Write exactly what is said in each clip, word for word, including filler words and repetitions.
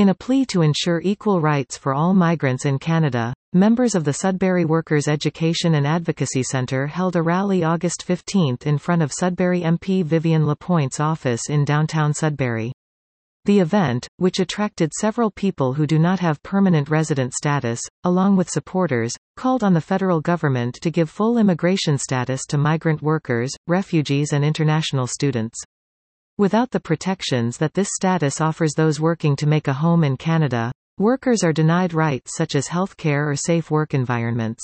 In a plea to ensure equal rights for all migrants in Canada, members of the Sudbury Workers' Education and Advocacy Centre held a rally August fifteenth in front of Sudbury M P Vivian Lapointe's office in downtown Sudbury. The event, which attracted several people who do not have permanent resident status, along with supporters, called on the federal government to give full immigration status to migrant workers, refugees and international students. Without the protections that this status offers those working to make a home in Canada, workers are denied rights such as health care or safe work environments.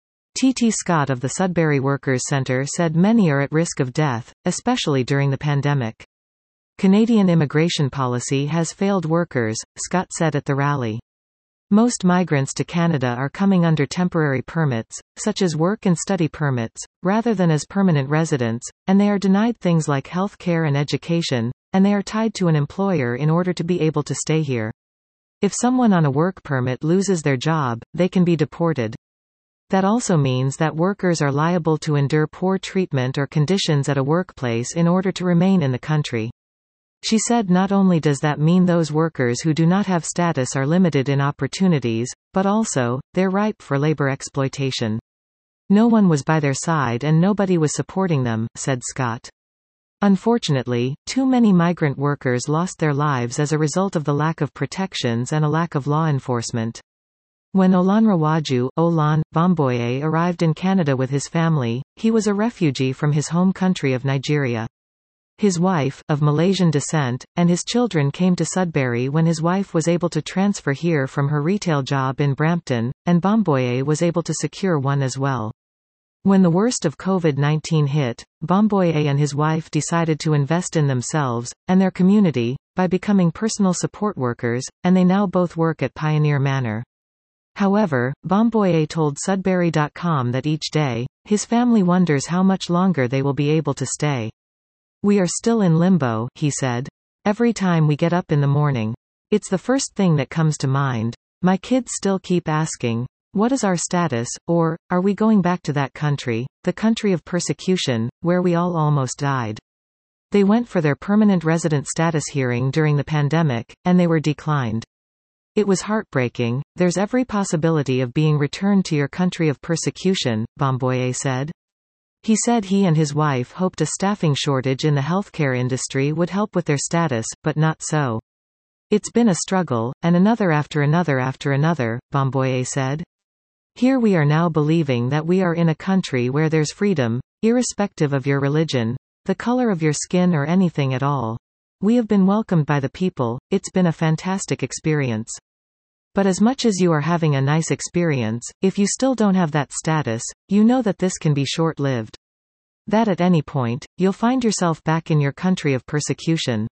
T T Scott of the Sudbury Workers' Centre said many are at risk of death, especially during the pandemic. Canadian immigration policy has failed workers, Scott said at the rally. Most migrants to Canada are coming under temporary permits, such as work and study permits, rather than as permanent residents, and they are denied things like health care and education, and they are tied to an employer in order to be able to stay here. If someone on a work permit loses their job, they can be deported. That also means that workers are liable to endure poor treatment or conditions at a workplace in order to remain in the country. She said not only does that mean those workers who do not have status are limited in opportunities, but also, they're ripe for labor exploitation. No one was by their side and nobody was supporting them, said Scott. Unfortunately, too many migrant workers lost their lives as a result of the lack of protections and a lack of law enforcement. When Olanrewaju Olan Bomboye arrived in Canada with his family, he was a refugee from his home country of Nigeria. His wife, of Malaysian descent, and his children came to Sudbury when his wife was able to transfer here from her retail job in Brampton, and Bomboye was able to secure one as well. When the worst of COVID nineteen hit, Bomboye and his wife decided to invest in themselves, and their community, by becoming personal support workers, and they now both work at Pioneer Manor. However, Bomboye told Sudbury dot com that each day, his family wonders how much longer they will be able to stay. We are still in limbo, he said. Every time we get up in the morning. It's the first thing that comes to mind. My kids still keep asking, what is our status, or, are we going back to that country, the country of persecution, where we all almost died? They went for their permanent resident status hearing during the pandemic, and they were declined. It was heartbreaking. There's every possibility of being returned to your country of persecution, Bomboye said. He said he and his wife hoped a staffing shortage in the healthcare industry would help with their status, but not so. It's been a struggle, and another after another after another, Bomboye said. Here we are now believing that we are in a country where there's freedom, irrespective of your religion, the color of your skin or anything at all. We have been welcomed by the people, it's been a fantastic experience. But as much as you are having a nice experience, if you still don't have that status, you know that this can be short-lived. That at any point, you'll find yourself back in your country of persecution.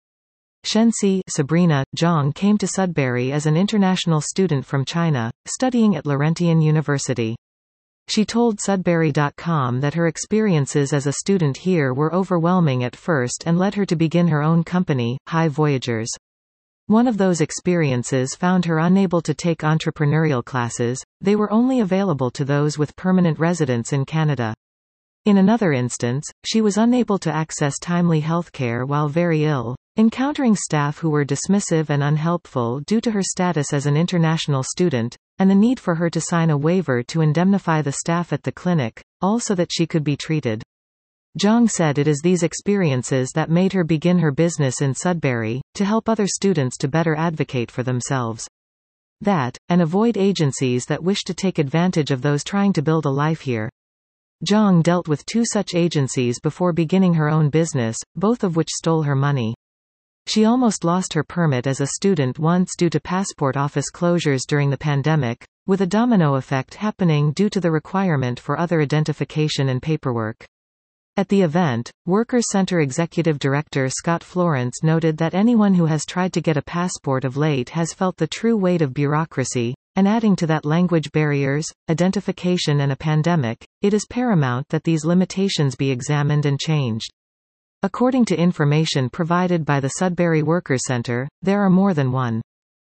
Shensi Sabrina Zhang came to Sudbury as an international student from China, studying at Laurentian University. She told Sudbury dot com that her experiences as a student here were overwhelming at first and led her to begin her own company, High Voyagers. One of those experiences found her unable to take entrepreneurial classes, they were only available to those with permanent residence in Canada. In another instance, she was unable to access timely health care while very ill, encountering staff who were dismissive and unhelpful due to her status as an international student, and the need for her to sign a waiver to indemnify the staff at the clinic, all so that she could be treated. Zhang said it is these experiences that made her begin her business in Sudbury, to help other students to better advocate for themselves. That, and avoid agencies that wish to take advantage of those trying to build a life here. Zhang dealt with two such agencies before beginning her own business, both of which stole her money. She almost lost her permit as a student once due to passport office closures during the pandemic, with a domino effect happening due to the requirement for other identification and paperwork. At the event, Workers' Centre Executive Director Scott Florence noted that anyone who has tried to get a passport of late has felt the true weight of bureaucracy, and adding to that language barriers, identification and a pandemic, it is paramount that these limitations be examined and changed. According to information provided by the Sudbury Workers' Centre, there are more than one.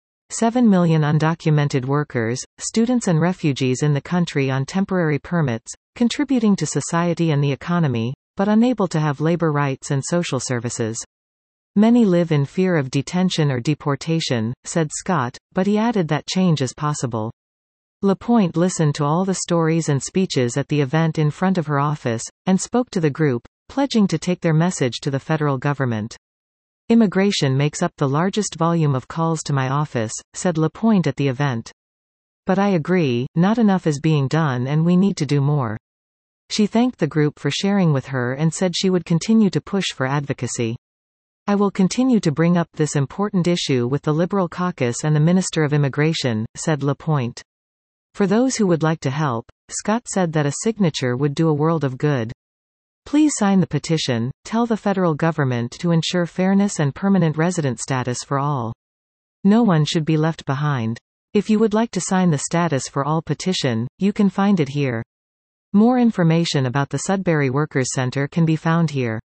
seven million undocumented workers, students and refugees in the country on temporary permits, contributing to society and the economy, but unable to have labor rights and social services. Many live in fear of detention or deportation, said Scott, but he added that change is possible. LaPointe listened to all the stories and speeches at the event in front of her office, and spoke to the group, pledging to take their message to the federal government. Immigration makes up the largest volume of calls to my office, said LaPointe at the event. But I agree, not enough is being done and we need to do more. She thanked the group for sharing with her and said she would continue to push for advocacy. I will continue to bring up this important issue with the Liberal caucus and the Minister of Immigration, said LaPointe. For those who would like to help, Scott said that a signature would do a world of good. Please sign the petition, tell the federal government to ensure fairness and permanent resident status for all. No one should be left behind. If you would like to sign the Status for All petition, you can find it here. More information about the Sudbury Workers Center can be found here.